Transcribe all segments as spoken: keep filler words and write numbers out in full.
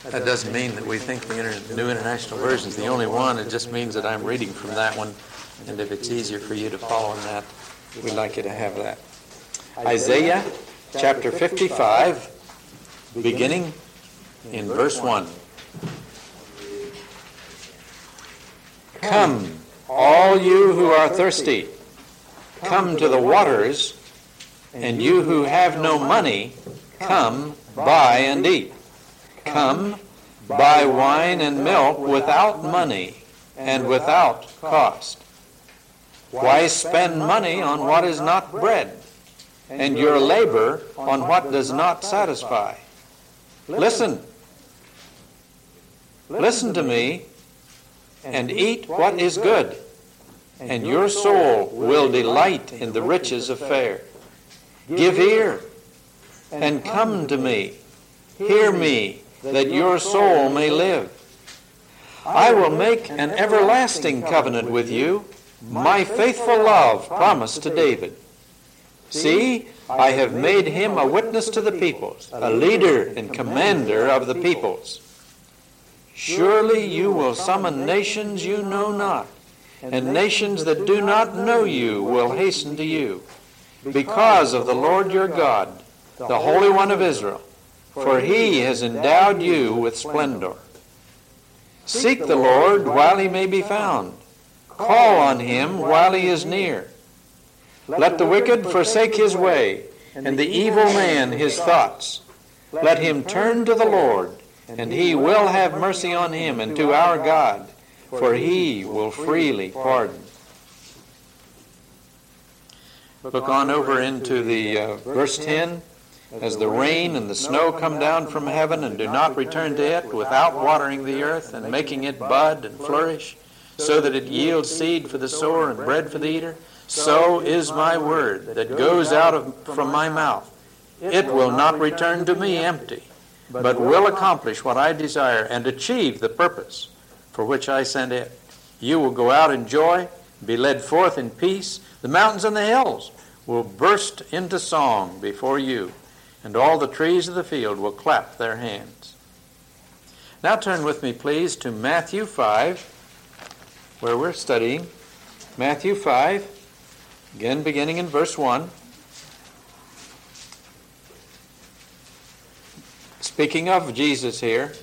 That doesn't mean that we think the Inter- New International Version is the only one. It just means that I'm reading from that one. And if it's easier for you to follow in that, we'd like you to have that. Isaiah chapter fifty-five, beginning in verse one. Come, all you who are thirsty, come to the waters, and you who have no money, come, buy and eat. Come, buy wine and milk without money and without cost. Why spend money on what is not bread, and your labor on what does not satisfy? Listen. Listen to me, and eat what is good, and your soul will delight in the riches of fare. Give ear, and come to me. Hear me, that your soul may live. I will make an everlasting covenant with you, my faithful love promised to David. See, I have made him a witness to the peoples, a leader and commander of the peoples. Surely you will summon nations you know not, and nations that do not know you will hasten to you, because of the Lord your God, the Holy One of Israel. For he has endowed you with splendor. Seek the Lord while he may be found. Call on him while he is near. Let the wicked forsake his way, and the evil man his thoughts. Let him turn to the Lord, and he will have mercy on him, and to our God, for he will freely pardon. Look on over into the uh, verse ten. As the rain and the snow come down from heaven and do not return to it without watering the earth and making it bud and flourish, so that it yields seed for the sower and bread for the eater, so is my word that goes out of, from my mouth. It will not return to me empty, but will accomplish what I desire and achieve the purpose for which I sent it. You will go out in joy, be led forth in peace. The mountains and the hills will burst into song before you, and all the trees of the field will clap their hands. Now turn with me, please, to Matthew five, where we're studying. Matthew five, again beginning in verse one. Speaking of Jesus here.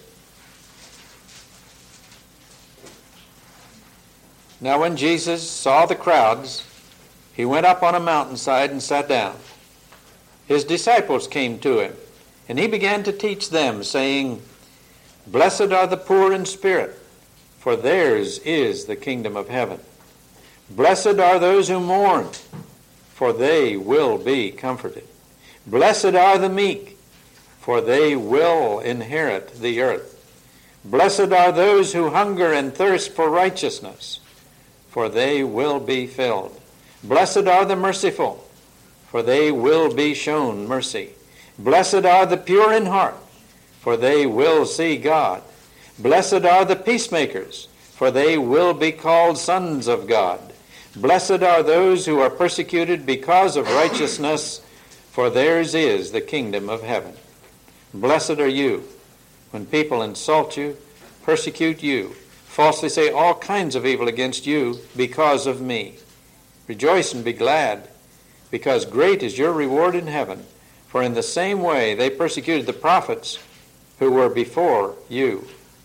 Now when Jesus saw the crowds, he went up on a mountainside and sat down. His disciples came to him, and he began to teach them, saying, Blessed are the poor in spirit, for theirs is the kingdom of heaven. Blessed are those who mourn, for they will be comforted. Blessed are the meek, for they will inherit the earth. Blessed are those who hunger and thirst for righteousness, for they will be filled. Blessed are the merciful, for they will be shown mercy. Blessed are the pure in heart, for they will see God. Blessed are the peacemakers, for they will be called sons of God. Blessed are those who are persecuted because of righteousness, for theirs is the kingdom of heaven. Blessed are you when people insult you, persecute you, falsely say all kinds of evil against you because of me. Rejoice and be glad, because great is your reward in heaven, for in the same way they persecuted the prophets who were before you.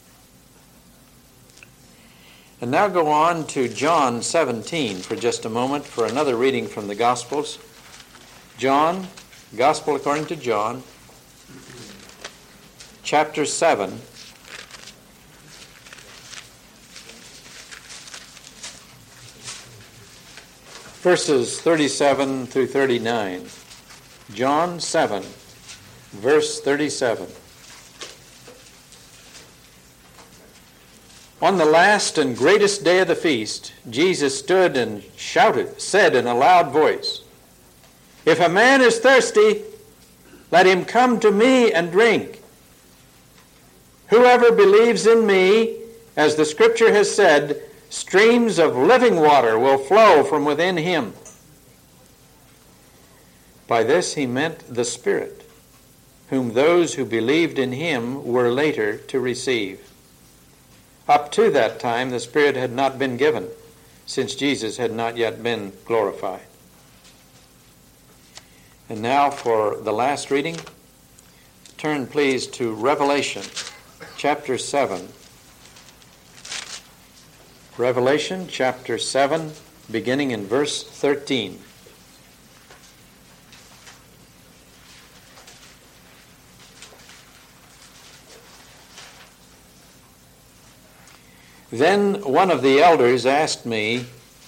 And now go on to John seventeen for just a moment for another reading from the Gospels. John, Gospel according to John, chapter seven, verses thirty-seven through thirty-nine. John seven, verse thirty-seven. On the last and greatest day of the feast, Jesus stood and shouted, said in a loud voice, If a man is thirsty, let him come to me and drink. Whoever believes in me, as the Scripture has said, streams of living water will flow from within him. By this he meant the Spirit, whom those who believed in him were later to receive. Up to that time, the Spirit had not been given, since Jesus had not yet been glorified. And now for the last reading, turn please to Revelation chapter seven. Revelation chapter seven, beginning in verse thirteen. Then one of the elders asked me,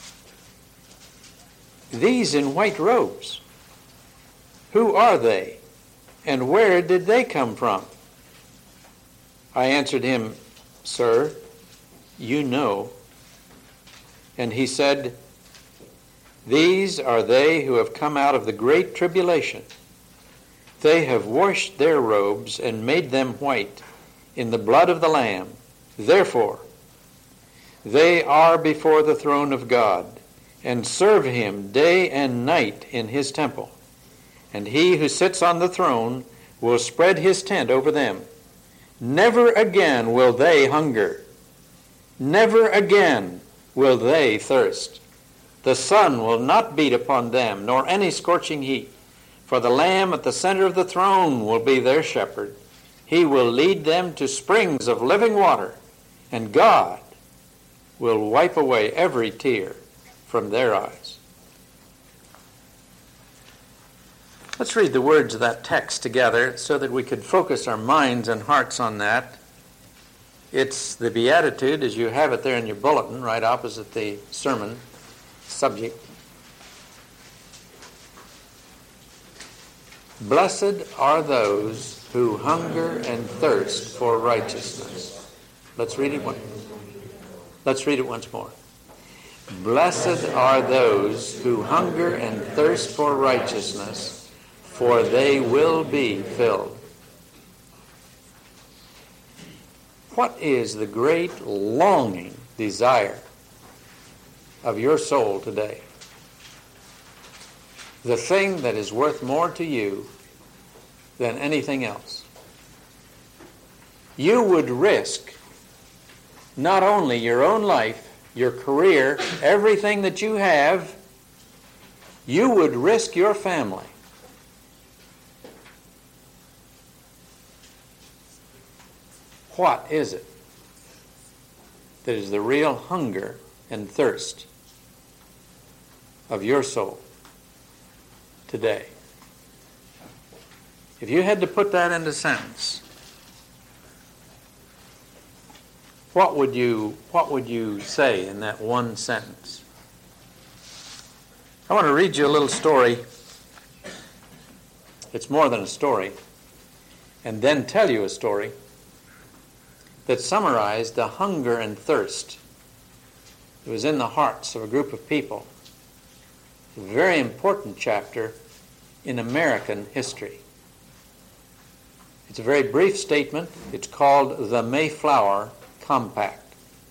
"These in white robes, who are they, and where did they come from?" I answered him, "Sir, you know." And he said, "These are they who have come out of the great tribulation. They have washed their robes and made them white in the blood of the Lamb. Therefore, they are before the throne of God, and serve him day and night in his temple. And he who sits on the throne will spread his tent over them. Never again will they hunger. Never again will they thirst. The sun will not beat upon them, nor any scorching heat. For the Lamb at the center of the throne will be their shepherd. He will lead them to springs of living water, and God will wipe away every tear from their eyes." Let's read the words of that text together so that we could focus our minds and hearts on that. It's the Beatitude, as you have it there in your bulletin, right opposite the sermon subject. "Blessed are those who hunger and thirst for righteousness." Let's read it once. Let's read it once more. "Blessed are those who hunger and thirst for righteousness, for they will be filled." What is the great longing desire of your soul today? The thing that is worth more to you than anything else. You would risk not only your own life, your career, everything that you have, you would risk your family. What is it that is the real hunger and thirst of your soul today? If you had to put that into a sentence, What would you what would you say in that one sentence? I want to read you a little story. It's more than a story. And then tell you a story that summarized the hunger and thirst that was in the hearts of a group of people. A very important chapter in American history. It's a very brief statement. It's called the Mayflower Compact.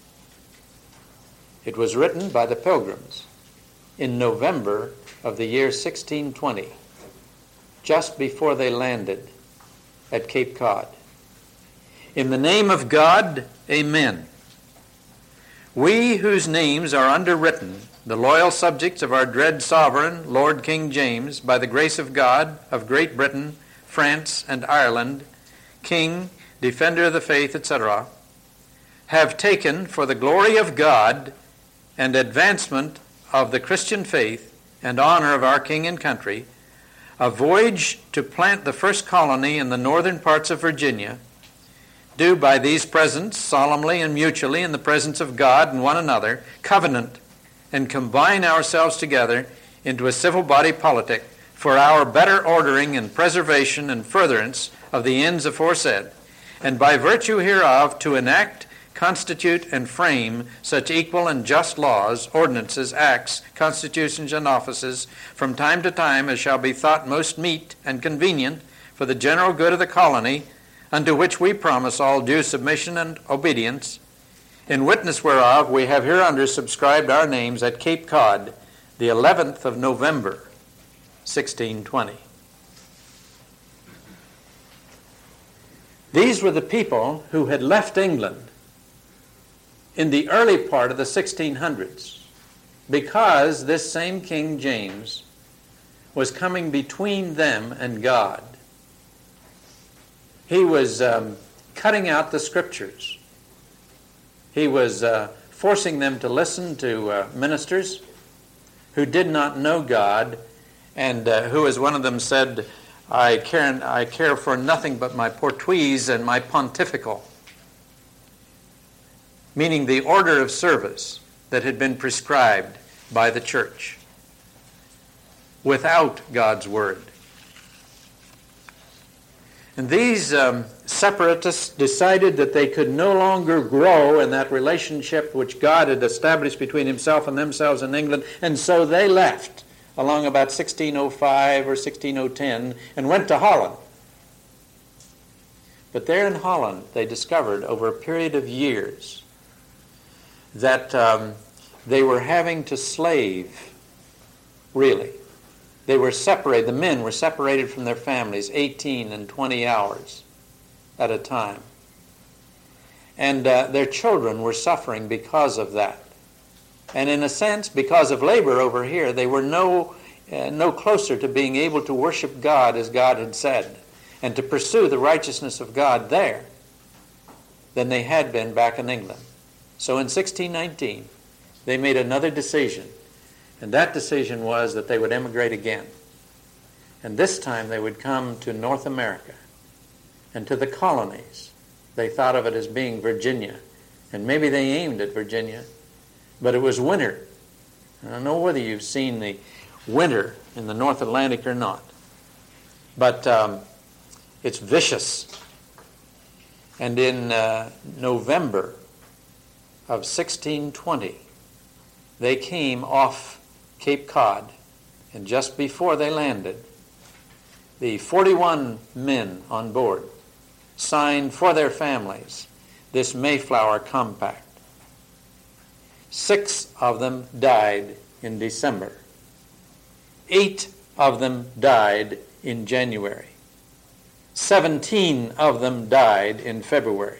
It was written by the Pilgrims in November of the year sixteen twenty, just before they landed at Cape Cod. In the name of God, amen. We whose names are underwritten, the loyal subjects of our dread sovereign, Lord King James, by the grace of God, of Great Britain, France, and Ireland, King, Defender of the Faith, et cetera, have taken for the glory of God and advancement of the Christian faith and honor of our King and country, a voyage to plant the first colony in the northern parts of Virginia, do by these presents solemnly and mutually in the presence of God and one another, covenant and combine ourselves together into a civil body politic for our better ordering and preservation and furtherance of the ends aforesaid, and by virtue hereof to enact, constitute, and frame such equal and just laws, ordinances, acts, constitutions, and offices from time to time as shall be thought most meet and convenient for the general good of the colony, unto which we promise all due submission and obedience, in witness whereof we have hereunder subscribed our names at Cape Cod, the eleventh of November, sixteen twenty. These were the people who had left England in the early part of the sixteen hundreds because this same King James was coming between them and God. He was um, cutting out the scriptures. He was uh, forcing them to listen to uh, ministers who did not know God, and uh, who, as one of them said, I care, I care for nothing but my portuguese and my pontifical, meaning the order of service that had been prescribed by the church without God's word. And these um, separatists decided that they could no longer grow in that relationship which God had established between himself and themselves in England, and so they left along about sixteen oh five or sixteen ten and went to Holland. But there in Holland they discovered over a period of years that um, they were having to slave, really. They were separated, the men were separated from their families eighteen and twenty hours at a time. And uh, their children were suffering because of that. And in a sense, because of labor over here, they were no, uh, no closer to being able to worship God as God had said, and to pursue the righteousness of God there than they had been back in England. So in sixteen nineteen, they made another decision. And that decision was that they would emigrate again. And this time they would come to North America and to the colonies. They thought of it as being Virginia. And maybe they aimed at Virginia, but it was winter. I don't know whether you've seen the winter in the North Atlantic or not. But um, it's vicious. And in uh, November of sixteen twenty, they came off Cape Cod, and just before they landed, the forty-one men on board signed for their families this Mayflower Compact. Six of them died in December. Eight of them died in January. Seventeen of them died in February.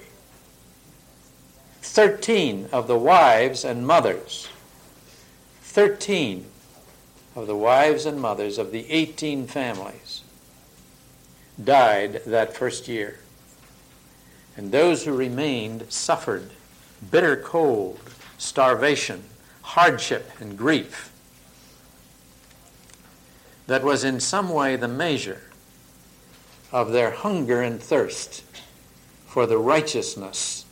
Thirteen of the wives and mothers Thirteen of the wives and mothers of the eighteen families died that first year. And those who remained suffered bitter cold, starvation, hardship, and grief. That was in some way the measure of their hunger and thirst for the righteousness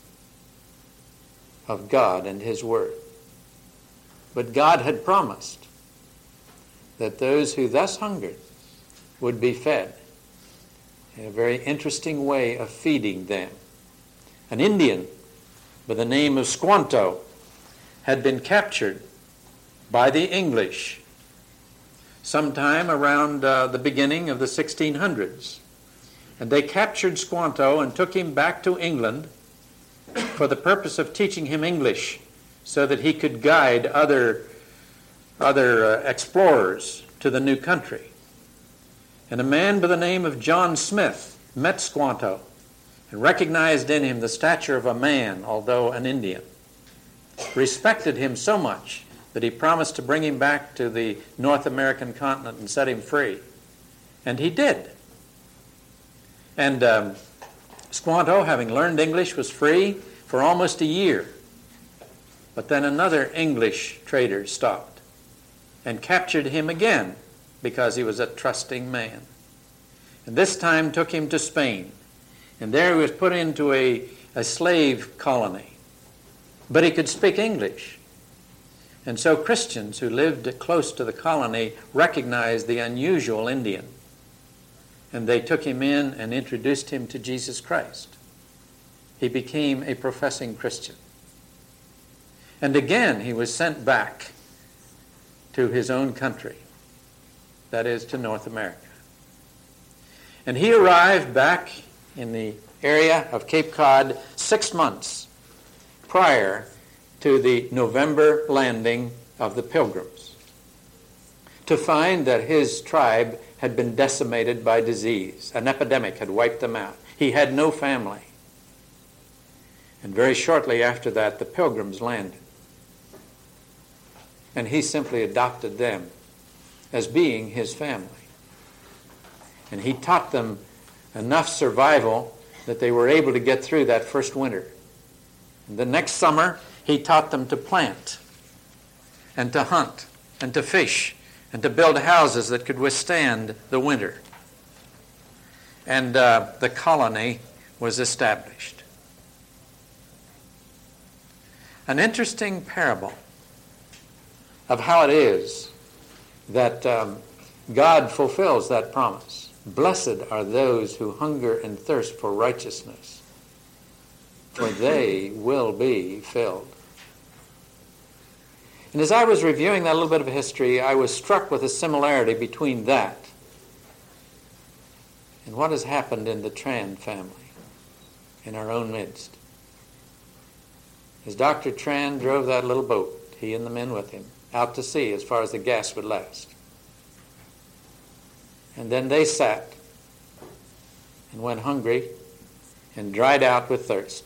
of God and his word. But God had promised that those who thus hungered would be fed in a very interesting way of feeding them. An Indian by the name of Squanto had been captured by the English sometime around uh, the beginning of the sixteen hundreds. And they captured Squanto and took him back to England for the purpose of teaching him English, so that he could guide other, other uh, explorers to the new country. And a man by the name of John Smith met Squanto and recognized in him the stature of a man, although an Indian. Respected him so much that he promised to bring him back to the North American continent and set him free. And he did. And um, Squanto, having learned English, was free for almost a year. But then another English trader stopped and captured him again because he was a trusting man. And this time took him to Spain. And there he was put into a, a slave colony. But he could speak English. And so Christians who lived close to the colony recognized the unusual Indian. And they took him in and introduced him to Jesus Christ. He became a professing Christian. And again, he was sent back to his own country, that is, to North America. And he arrived back in the area of Cape Cod six months prior to the November landing of the Pilgrims, to find that his tribe had been decimated by disease. An epidemic had wiped them out. He had no family. And very shortly after that, the Pilgrims landed. And he simply adopted them as being his family. And he taught them enough survival that they were able to get through that first winter. And the next summer, he taught them to plant and to hunt and to fish and to build houses that could withstand the winter. And uh, the colony was established. An interesting parable of how it is that um, God fulfills that promise. Blessed are those who hunger and thirst for righteousness, for they will be filled. And as I was reviewing that little bit of history, I was struck with a similarity between that and what has happened in the Tran family in our own midst. As Doctor Tran drove that little boat, he and the men with him, out to sea as far as the gas would last. And then they sat and went hungry and dried out with thirst.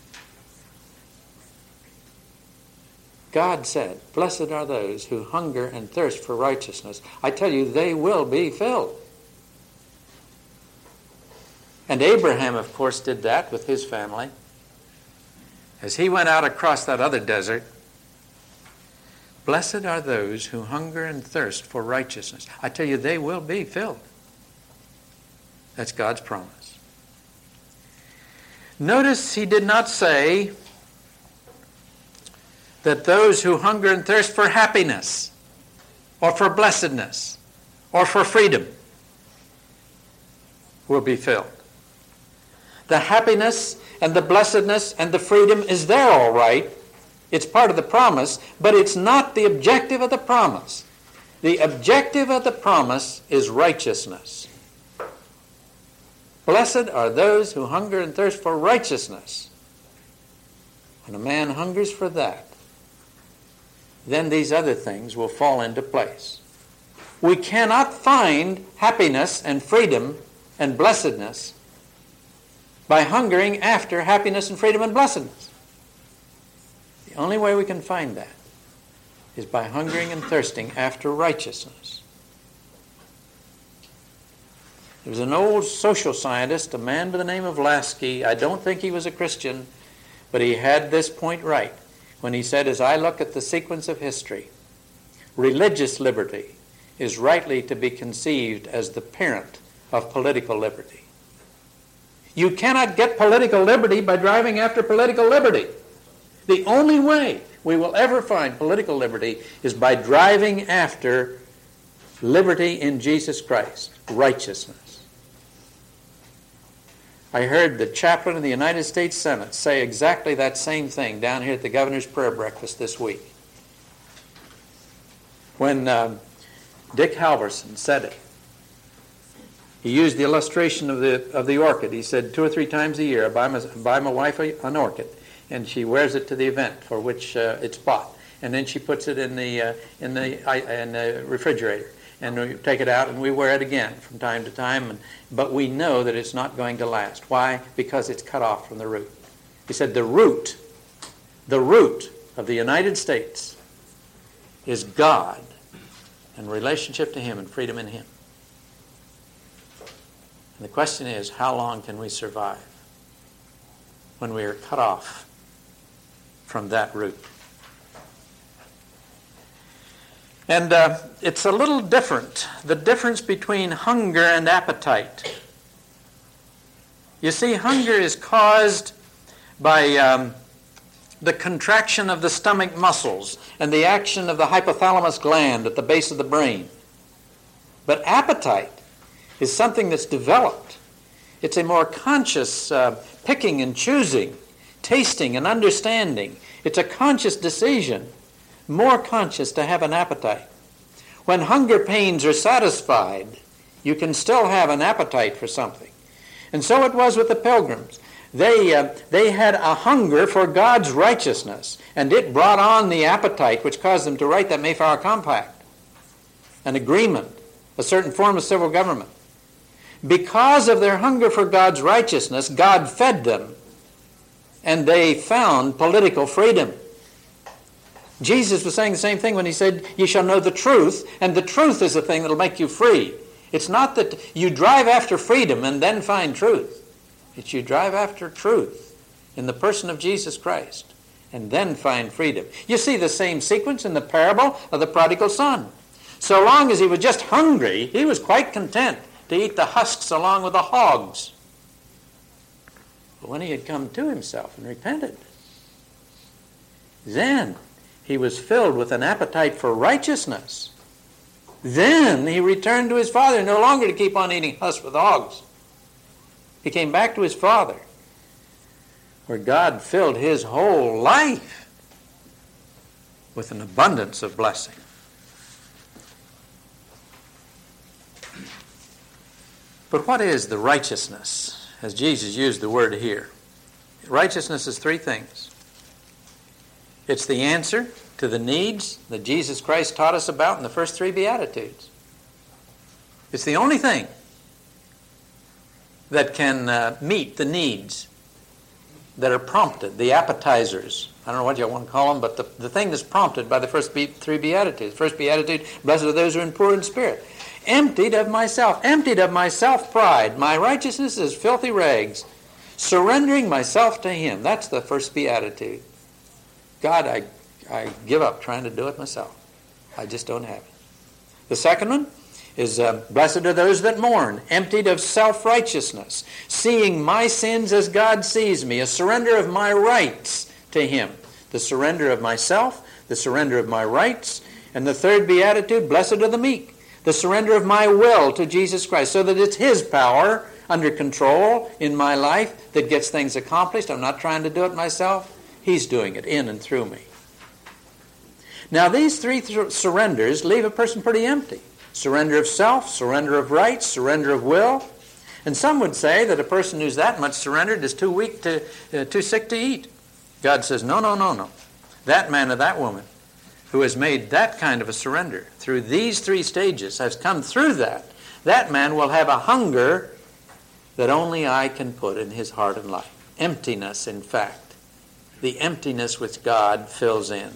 God said, blessed are those who hunger and thirst for righteousness. I tell you, they will be filled. And Abraham, of course, did that with his family. As he went out across that other desert, blessed are those who hunger and thirst for righteousness. I tell you, they will be filled. That's God's promise. Notice he did not say that those who hunger and thirst for happiness or for blessedness or for freedom will be filled. The happiness and the blessedness and the freedom is there all right. It's part of the promise, but it's not the objective of the promise. The objective of the promise is righteousness. Blessed are those who hunger and thirst for righteousness. When a man hungers for that, then these other things will fall into place. We cannot find happiness and freedom and blessedness by hungering after happiness and freedom and blessedness. The only way we can find that is by hungering and thirsting after righteousness. There was an old social scientist, a man by the name of Lasky. I don't think he was a Christian, but he had this point right when he said, as I look at the sequence of history, religious liberty is rightly to be conceived as the parent of political liberty. You cannot get political liberty by driving after political liberty. The only way we will ever find political liberty is by driving after liberty in Jesus Christ, righteousness. I heard the chaplain of the United States Senate say exactly that same thing down here at the governor's prayer breakfast this week. When uh, Dick Halverson said it, he used the illustration of the of the orchid. He said two or three times a year, I buy my, buy my wife a, an orchid, and she wears it to the event for which uh, it's bought, and then she puts it in the uh, in the uh, in the refrigerator, and we take it out and we wear it again from time to time. And, but we know that it's not going to last. Why? Because it's cut off from the root. He said the root, the root of the United States is God and relationship to Him and freedom in Him. And the question is, how long can we survive when we are cut off from that root? And uh, it's a little different, the difference between hunger and appetite. You see, hunger is caused by um, the contraction of the stomach muscles and the action of the hypothalamus gland at the base of the brain. But appetite is something that's developed. It's a more conscious uh, picking and choosing, tasting and understanding. It's a conscious decision, more conscious to have an appetite. When hunger pains are satisfied, you can still have an appetite for something. And so it was with the Pilgrims. They, uh, they had a hunger for God's righteousness, and it brought on the appetite which caused them to write that Mayflower Compact, an agreement, a certain form of civil government. Because of their hunger for God's righteousness, God fed them, and they found political freedom. Jesus was saying the same thing when he said, "You shall know the truth," and the truth is the thing that will make you free. It's not that you drive after freedom and then find truth. It's you drive after truth in the person of Jesus Christ and then find freedom. You see the same sequence in the parable of the prodigal son. So long as he was just hungry, he was quite content to eat the husks along with the hogs. But when he had come to himself and repented, then he was filled with an appetite for righteousness. Then he returned to his father, no longer to keep on eating husks with hogs. He came back to his father, where God filled his whole life with an abundance of blessing. But what is the righteousness, as Jesus used the word here? Righteousness is three things. It's the answer to the needs that Jesus Christ taught us about in the first three Beatitudes. It's the only thing that can uh, meet the needs that are prompted, the appetizers. I don't know what you want to call them, but the, the thing that's prompted by the first be- three Beatitudes. First Beatitude, blessed are those who are poor in spirit. Emptied of myself, emptied of my self-pride. My righteousness is filthy rags. Surrendering myself to Him. That's the first Beatitude. God, I, I give up trying to do it myself. I just don't have it. The second one is uh, blessed are those that mourn, emptied of self-righteousness, seeing my sins as God sees me, a surrender of my rights to Him. The surrender of myself, the surrender of my rights. And the third Beatitude, blessed are the meek, the surrender of my will to Jesus Christ, so that it's His power under control in my life that gets things accomplished. I'm not trying to do it myself. He's doing it in and through me. Now, these three th- surrenders leave a person pretty empty. Surrender of self, surrender of rights, surrender of will. And some would say that a person who's that much surrendered is too weak to, uh, too sick to eat. God says, no, no, no, no. That man or that woman who has made that kind of a surrender through these three stages, has come through that, that man will have a hunger that only I can put in his heart and life. Emptiness, in fact. The emptiness which God fills in.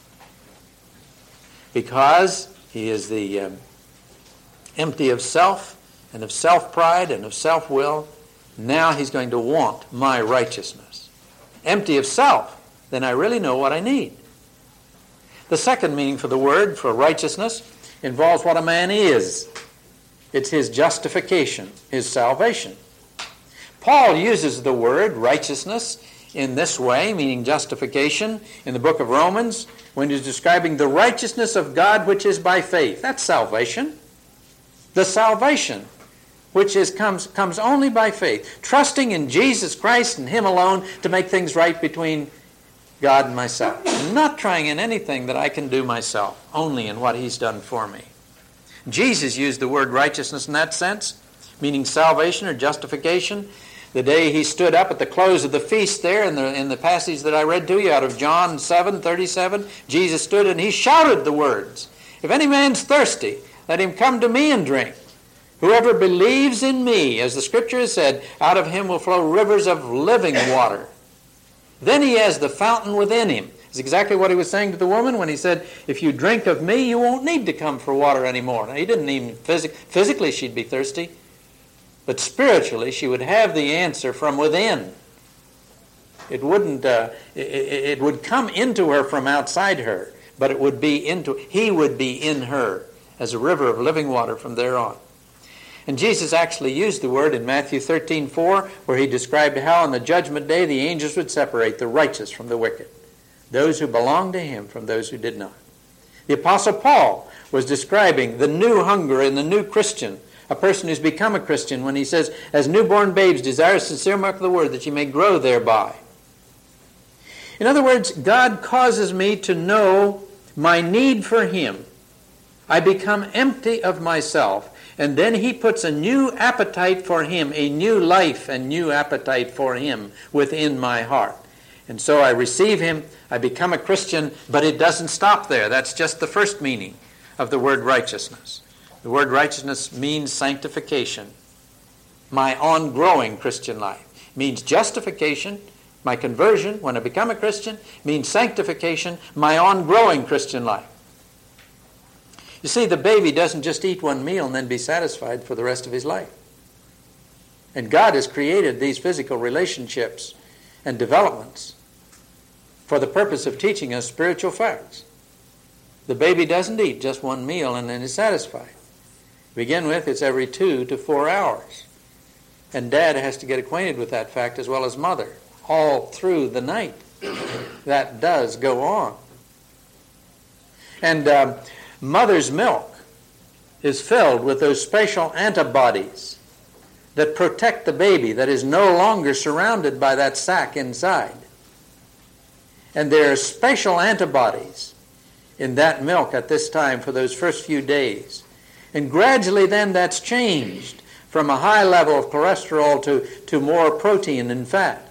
Because he is the um, empty of self and of self-pride and of self-will, now he's going to want my righteousness. Empty of self, then I really know what I need. The second meaning for the word, for righteousness, involves what a man is. It's his justification, his salvation. Paul uses the word righteousness in this way, meaning justification, in the book of Romans, when he's describing the righteousness of God which is by faith. That's salvation. The salvation which is comes, comes only by faith, trusting in Jesus Christ and Him alone to make things right between God and myself. I'm not trying in anything that I can do myself, only in what He's done for me. Jesus used the word righteousness in that sense, meaning salvation or justification. The day He stood up at the close of the feast there in the, in the passage that I read to you out of John seven thirty-seven, Jesus stood and He shouted the words, "If any man's thirsty, let him come to me and drink. Whoever believes in me, as the Scripture has said, out of him will flow rivers of living water." Then he has the fountain within him. It's exactly what He was saying to the woman when He said, if you drink of me, you won't need to come for water anymore. Now, He didn't even phys- physically she'd be thirsty, but spiritually she would have the answer from within. It wouldn't. Uh, it, it would come into her from outside her, but it would be into. He would be in her as a river of living water from there on. And Jesus actually used the word in Matthew thirteen four, where He described how on the judgment day the angels would separate the righteous from the wicked, those who belonged to Him from those who did not. The Apostle Paul was describing the new hunger in the new Christian, a person who's become a Christian, when he says, as newborn babes desire sincere milk of the word, that you may grow thereby. In other words, God causes me to know my need for Him. I become empty of myself, and then He puts a new appetite for Him, a new life and new appetite for Him within my heart. And so I receive Him, I become a Christian, but it doesn't stop there. That's just the first meaning of the word righteousness. The word righteousness means sanctification. my on-growing Christian life. It means justification, my conversion when I become a Christian. It means sanctification, my on-growing Christian life. You see, the baby doesn't just eat one meal and then be satisfied for the rest of his life. And God has created these physical relationships and developments for the purpose of teaching us spiritual facts. The baby doesn't eat just one meal and then is satisfied. To begin with, it's every two to four hours. And Dad has to get acquainted with that fact as well as Mother, all through the night. That does go on. And um, Mother's milk is filled with those special antibodies that protect the baby, that is no longer surrounded by that sac inside. And there are special antibodies in that milk at this time for those first few days. And gradually then that's changed from a high level of cholesterol to, to more protein and fat.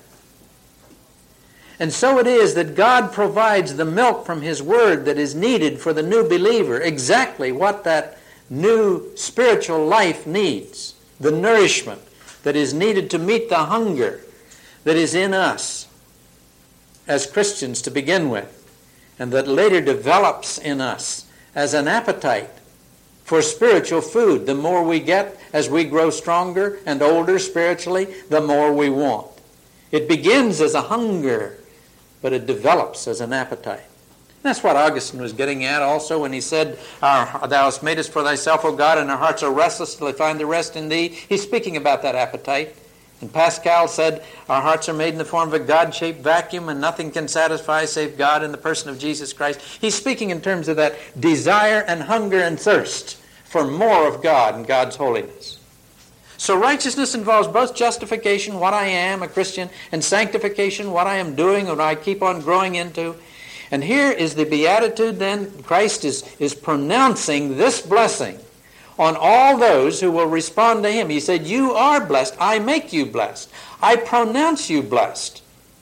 And so it is that God provides the milk from His Word that is needed for the new believer, exactly what that new spiritual life needs, the nourishment that is needed to meet the hunger that is in us as Christians to begin with, and that later develops in us as an appetite for spiritual food. The more we get as we grow stronger and older spiritually, the more we want. It begins as a hunger, but it develops as an appetite. That's what Augustine was getting at also when he said, Thou hast made us for thyself, O God, and our hearts are restless till they find the rest in thee. He's speaking about that appetite. And Pascal said, our hearts are made in the form of a God-shaped vacuum, and nothing can satisfy save God in the person of Jesus Christ. He's speaking in terms of that desire and hunger and thirst for more of God and God's holiness. So righteousness involves both justification, what I am, a Christian, and sanctification, what I am doing, what I keep on growing into. And here is the beatitude then. Christ is, is pronouncing this blessing on all those who will respond to Him. He said, you are blessed. I make you blessed. I pronounce you blessed.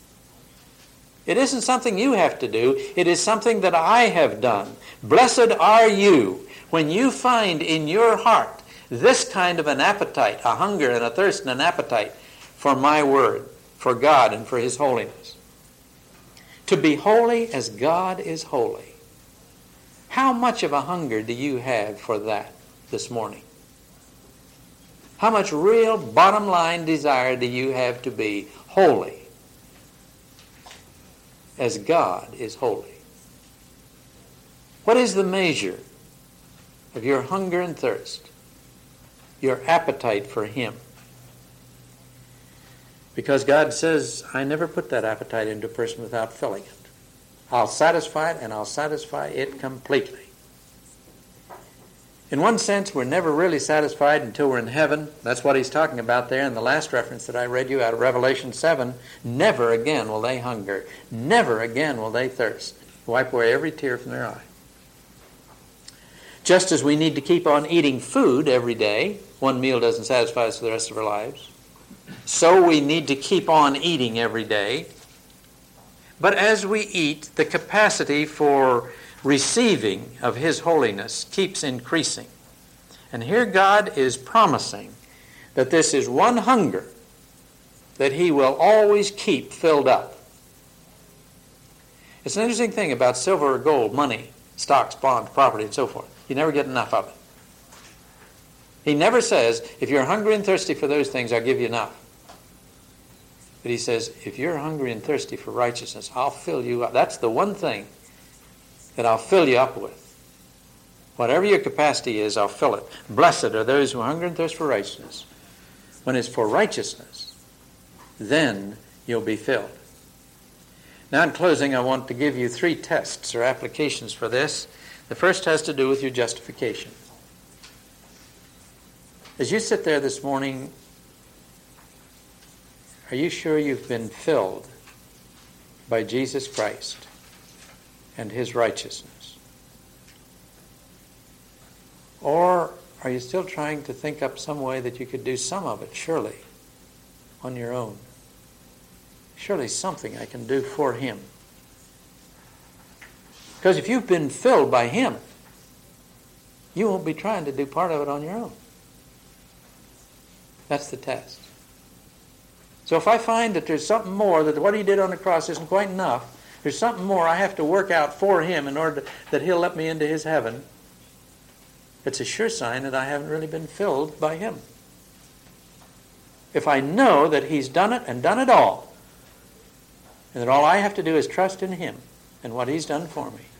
It isn't something you have to do. It is something that I have done. Blessed are you when you find in your heart this kind of an appetite, a hunger and a thirst and an appetite for my word, for God and for His holiness. To be holy as God is holy. How much of a hunger do you have for that this morning? How much real bottom line desire do you have to be holy as God is holy? What is the measure of your hunger and thirst, your appetite for Him? Because God says, I never put that appetite into a person without filling it. I'll satisfy it, and I'll satisfy it completely. In one sense, we're never really satisfied until we're in heaven. That's what He's talking about there in the last reference that I read you out of Revelation seven. Never again will they hunger. Never again will they thirst. Wipe away every tear from their eye. Just as we need to keep on eating food every day, one meal doesn't satisfy us for the rest of our lives, so we need to keep on eating every day. But as we eat, the capacity for receiving of His holiness keeps increasing. And here God is promising that this is one hunger that He will always keep filled up. It's an interesting thing about silver or gold, money, stocks, bonds, property, and so forth. You never get enough of it. He never says, if you're hungry and thirsty for those things, I'll give you enough. But He says, if you're hungry and thirsty for righteousness, I'll fill you up. That's the one thing that I'll fill you up with. Whatever your capacity is, I'll fill it. Blessed are those who hunger and thirst for righteousness. When it's for righteousness, then you'll be filled. Now in closing, I want to give you three tests or applications for this. The first has to do with your justification. As you sit there this morning, are you sure you've been filled by Jesus Christ and His righteousness? Or are you still trying to think up some way that you could do some of it, surely, on your own? Surely something I can do for Him. Because if you've been filled by Him, you won't be trying to do part of it on your own. That's the test. So if I find that there's something more, that what he did on the cross isn't quite enough, there's something more I have to work out for him in order to, that he'll let me into his heaven, it's a sure sign that I haven't really been filled by him. If I know that he's done it and done it all, and that all I have to do is trust in him and what he's done for me,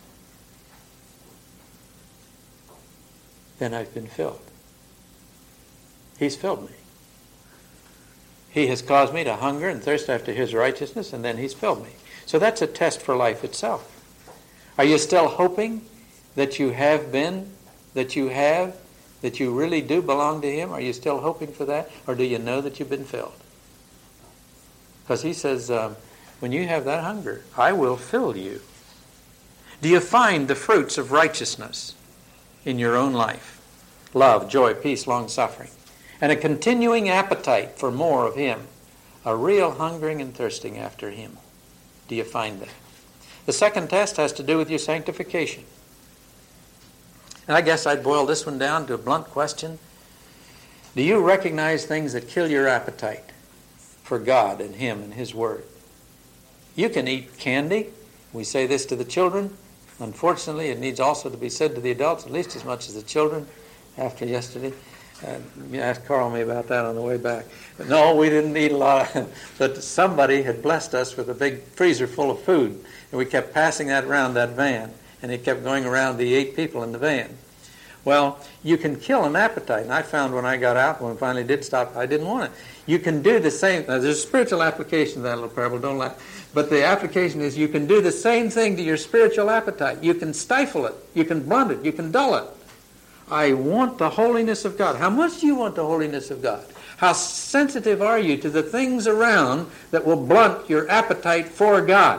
then I've been filled. He's filled me. He has caused me to hunger and thirst after his righteousness, and then he's filled me. So that's a test for life itself. Are you still hoping that you have been, that you have, that you really do belong to him? Are you still hoping for that? Or do you know that you've been filled? Because he says, um, when you have that hunger, I will fill you. Do you find the fruits of righteousness in your own life? Love, joy, peace, long-suffering. And a continuing appetite for more of him. A real hungering and thirsting after him. Do you find that? The second test has to do with your sanctification. And I guess I'd boil this one down to a blunt question. Do you recognize things that kill your appetite for God and him and his word? You can eat candy. We say this to the children. Unfortunately, it needs also to be said to the adults, at least as much as the children after yesterday. Uh, you asked Carl me about that on the way back. But no, we didn't eat a lot. Of, but somebody had blessed us with a big freezer full of food. And we kept passing that around that van. And it kept going around the eight people in the van. Well, you can kill an appetite. And I found when I got out, when I finally did stop, I didn't want it. You can do the same. Now, there's a spiritual application to that little parable. Don't laugh. But the application is you can do the same thing to your spiritual appetite. You can stifle it. You can blunt it. You can dull it. I want the holiness of God. How much do you want the holiness of God? How sensitive are you to the things around that will blunt your appetite for God?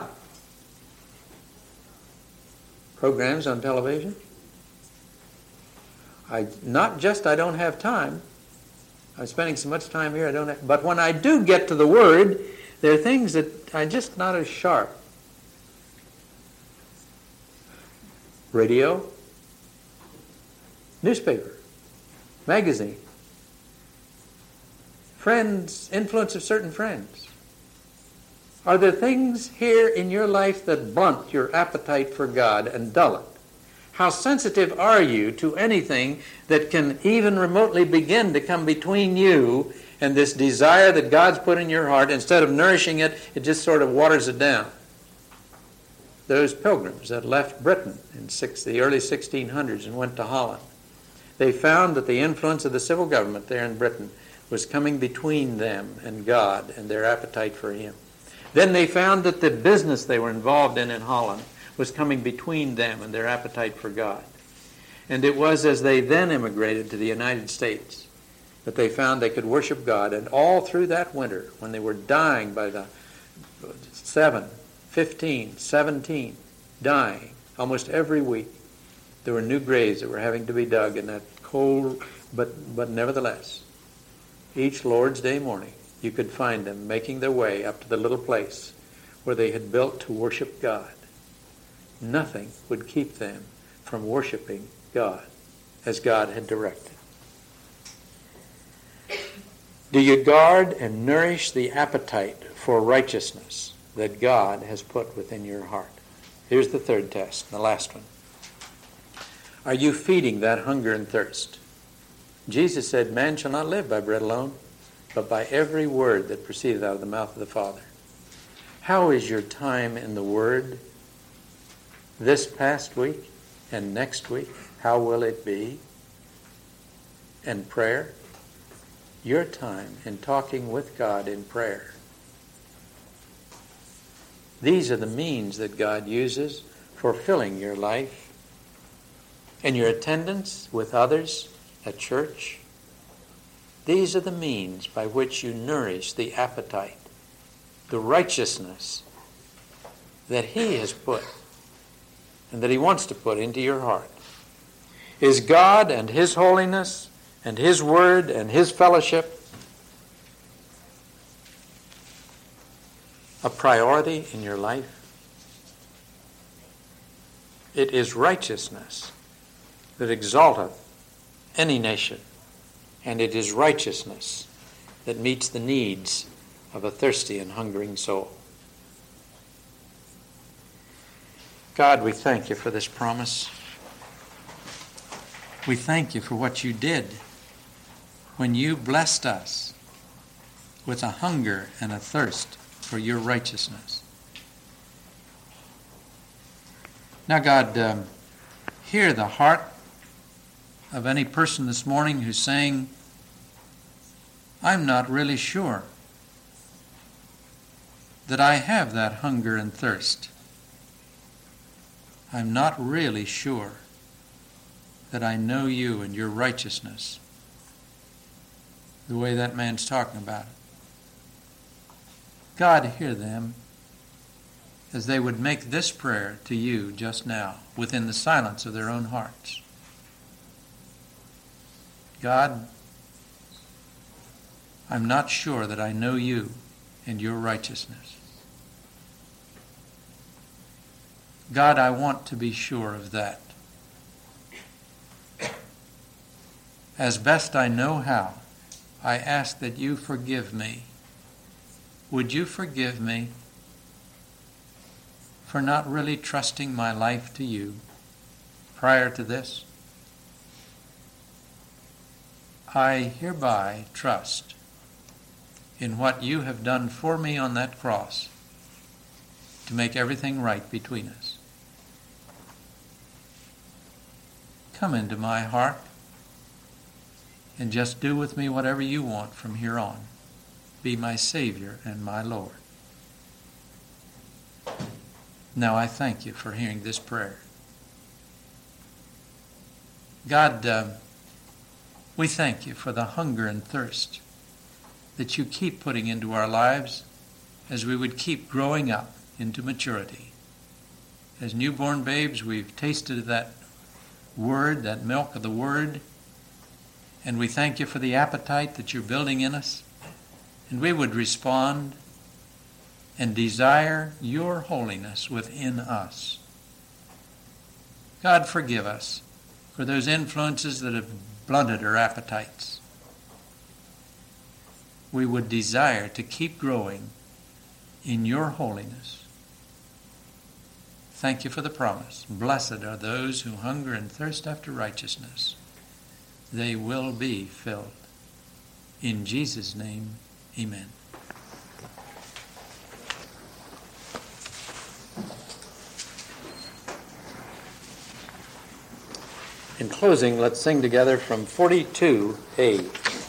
Programs on television? I not just I don't have time. I'm spending so much time here I don't have, but when I do get to the Word, there are things that I'm just not as sharp. Radio, newspaper, magazine, friends, influence of certain friends. Are there things here in your life that blunt your appetite for God and dull it? How sensitive are you to anything that can even remotely begin to come between you and this desire that God's put in your heart? Instead of nourishing it, it just sort of waters it down. Those pilgrims that left Britain in six, the early sixteen hundreds and went to Holland, they found that the influence of the civil government there in Britain was coming between them and God and their appetite for him. Then they found that the business they were involved in in Holland was coming between them and their appetite for God. And it was as they then immigrated to the United States that they found they could worship God. And all through that winter, when they were dying by the seven, fifteen, seventeen, dying almost every week, there were new graves that were having to be dug in that cold, but, but nevertheless, each Lord's Day morning, you could find them making their way up to the little place where they had built to worship God. Nothing would keep them from worshiping God as God had directed. Do you guard and nourish the appetite for righteousness that God has put within your heart? Here's the third test, the last one. Are you feeding that hunger and thirst? Jesus said, man shall not live by bread alone, but by every word that proceedeth out of the mouth of the Father. How is your time in the Word this past week and next week? How will it be? And prayer? Your time in talking with God in prayer. These are the means that God uses for filling your life and your attendance with others at church. These are the means by which you nourish the appetite, the righteousness that He has put and that He wants to put into your heart. Is God and His holiness and His Word and His fellowship a priority in your life? It is righteousness that exalteth any nation, and it is righteousness that meets the needs of a thirsty and hungering soul. God, we thank you for this promise. We thank you for what you did when you blessed us with a hunger and a thirst for your righteousness. Now, God, um, hear the heart of any person this morning who's saying, I'm not really sure that I have that hunger and thirst. I'm not really sure that I know you and your righteousness the way that man's talking about it. God, hear them as they would make this prayer to you just now within the silence of their own hearts. God, I'm not sure that I know you and your righteousness. God, I want to be sure of that. As best I know how, I ask that you forgive me. Would you forgive me for not really trusting my life to you prior to this? I hereby trust in what you have done for me on that cross to make everything right between us. Come into my heart and just do with me whatever you want from here on. Be my Savior and my Lord. Now I thank you for hearing this prayer. God, uh, we thank you for the hunger and thirst that you keep putting into our lives as we would keep growing up into maturity. As newborn babes, we've tasted that word, that milk of the word, and we thank you for the appetite that you're building in us. And we would respond and desire your holiness within us. God, forgive us for those influences that have blunted our appetites. We would desire to keep growing in your holiness. Thank you for the promise. Blessed are those who hunger and thirst after righteousness. They will be filled. In Jesus' name, amen. In closing, let's sing together from forty-two A.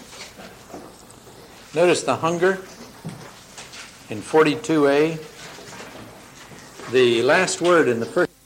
Notice the hunger in forty-two A. The last word in the first